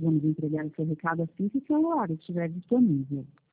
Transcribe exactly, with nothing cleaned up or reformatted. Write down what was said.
Vamos entregar o seu recado assim que o seu horário estiver disponível.